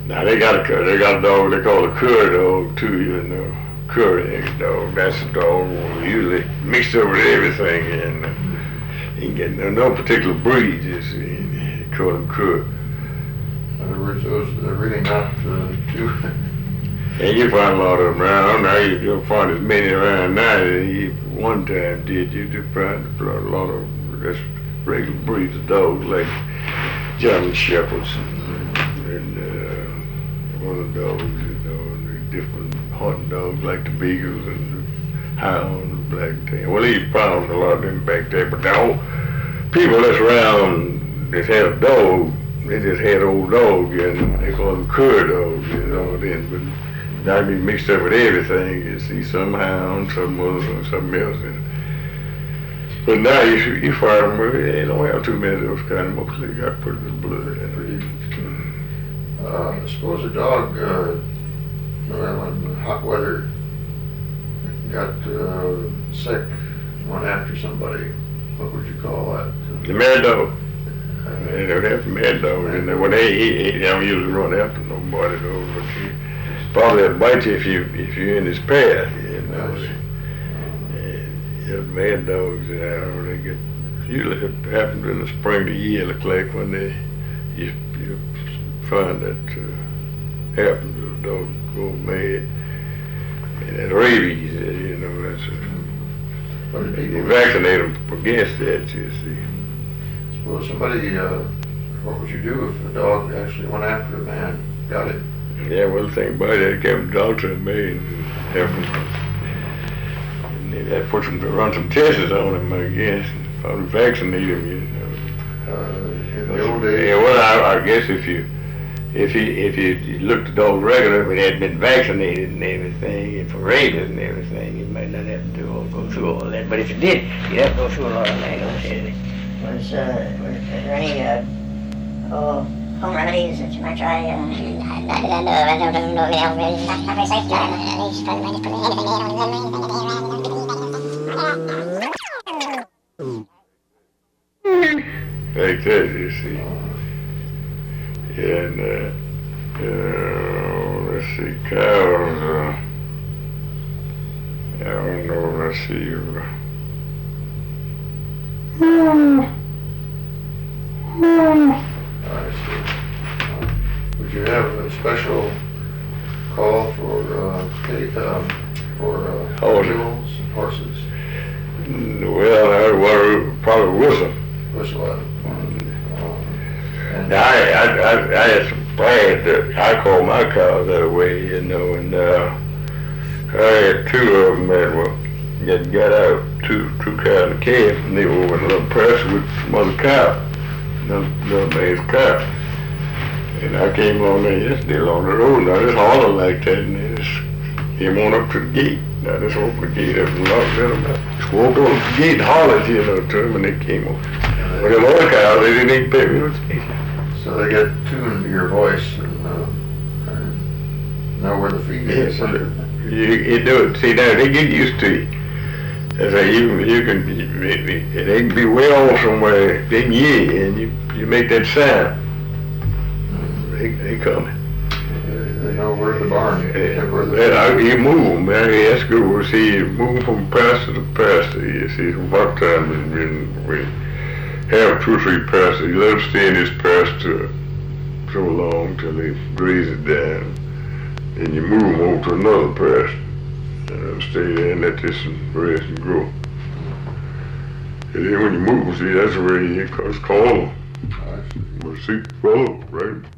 Now they got a dog they call a cur dog too, you know. Cur dog. That's a dog usually mixed up with everything, and you get no particular breed. Just they call them cur. In other words, those are really not too. And you find a lot of them around. Now you don't find as many around now as you one time did. You just find a lot of just regular breeds of dogs like German Shepherds and one of the dogs, you know, and the different hunting dogs like the Beagles and the Hounds and Blacktail. Well, he found a lot of them back there, but now people that's around that had a dog, they just had old dogs, and they call them cur dogs, you know. Then, but now be mixed up with everything. You see some hounds, some other, something else. But now you find them, they don't have too many of those kind. Mostly got pretty good blood. I suppose a dog, in hot weather, got sick, went after somebody. What would you call that? The mad dog. They don't have mad dogs, and when they don't usually run after nobody though. But he probably bite you if you're in his path. You know. Yeah, mad dogs. They get usually it happens in the spring of the year, look like when you find that happens. The dogs go mad, and that rabies. You know, that's they vaccinate them against that. You see. Well, somebody, what would you do if a dog actually went after a man, got it? Yeah, well, the thing about it, they kept the dog to me and have them, and they put them to run some tests on him, I guess, probably vaccinate him, you know. In the old days? Yeah, well, I guess if you looked at the dog regular, if it had been vaccinated and everything, and for rabies and everything, you might not have to go through all that. But if you did, you'd have to go through a lot of that. Was there any home remedies that you might try? I don't know. Not very safe. Like that, you see. And let's see, cows. I don't know. Let's see. I see. Would you have a special call for mules and horses? Well, I would probably whistle. Whistle at And I had some plans that I call my cows that way, you know, and I had two of them that were got out, two cows and a calf, and they were over in a little pasture with some other cow, another man's cow. And I came on there yesterday along the road, and I just hollered like that, and they just came on up to the gate. And I just opened the gate up and locked them out. Just walked over to the gate and hollered, you know, to them, and they came on. But them other cows, they didn't even pay me no attention. So they get tuned to your voice and know where the feed is. You do it. See, now they get used to you. They say you can, they can be way off somewhere, they can hear you, and you make that sound. They coming. They know where the barn is. You move, man. That's good. See, you move from pasture to pasture. You see, from one time we have 2 or 3 pastures. You let them stay in this pasture so long till they graze it down, and you move them over to another pasture. Stay there and let this rest and grow. And then when you move, see, that's where it's called. Well, see, follow, right?